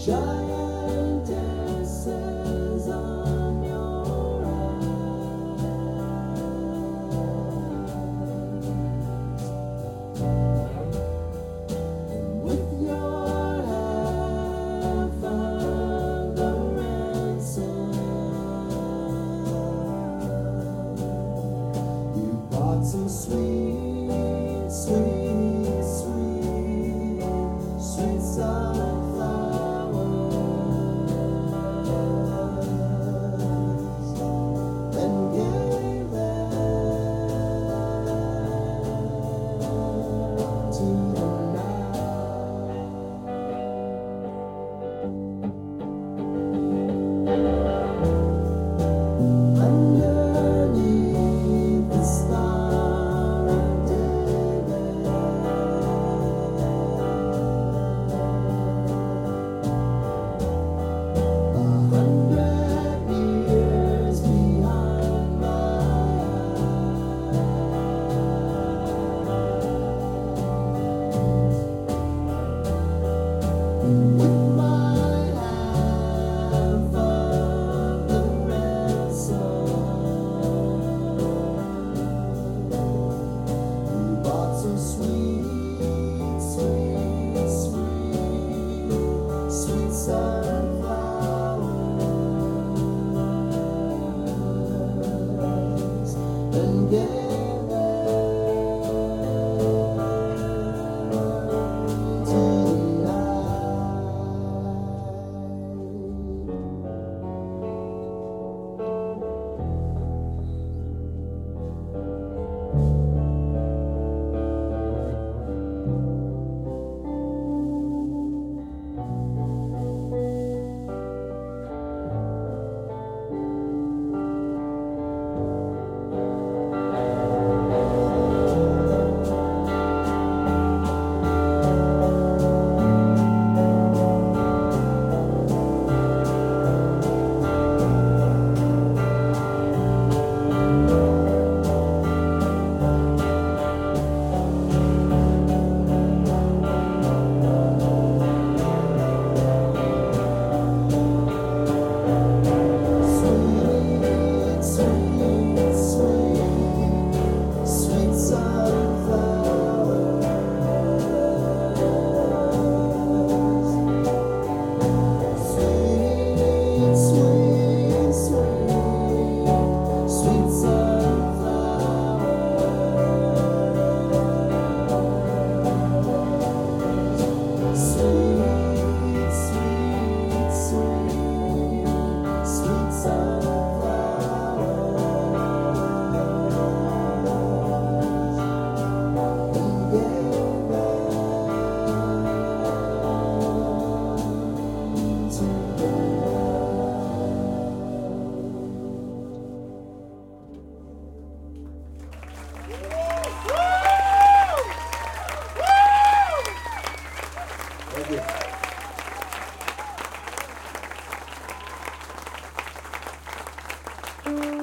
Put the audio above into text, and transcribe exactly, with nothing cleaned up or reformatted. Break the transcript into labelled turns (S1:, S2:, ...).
S1: giantesses on your eyes, and with your half of the ransom, you bought some sweet, sweet, sweet, sweet sunflowers, and gave them to the night. Underneath the Star of David, a hundred years behind my eyes, with my half of the ransom, you bought some sweet, sweet, sweet, sweet sunflowers, and gave them to the sweet, sweet, sweet, sweet sunflowers, sweet, sweet, sweet, sweet sunflowers, sweet, sweet, sweet, sweet sunflowers, and gave them to the night. Thank you.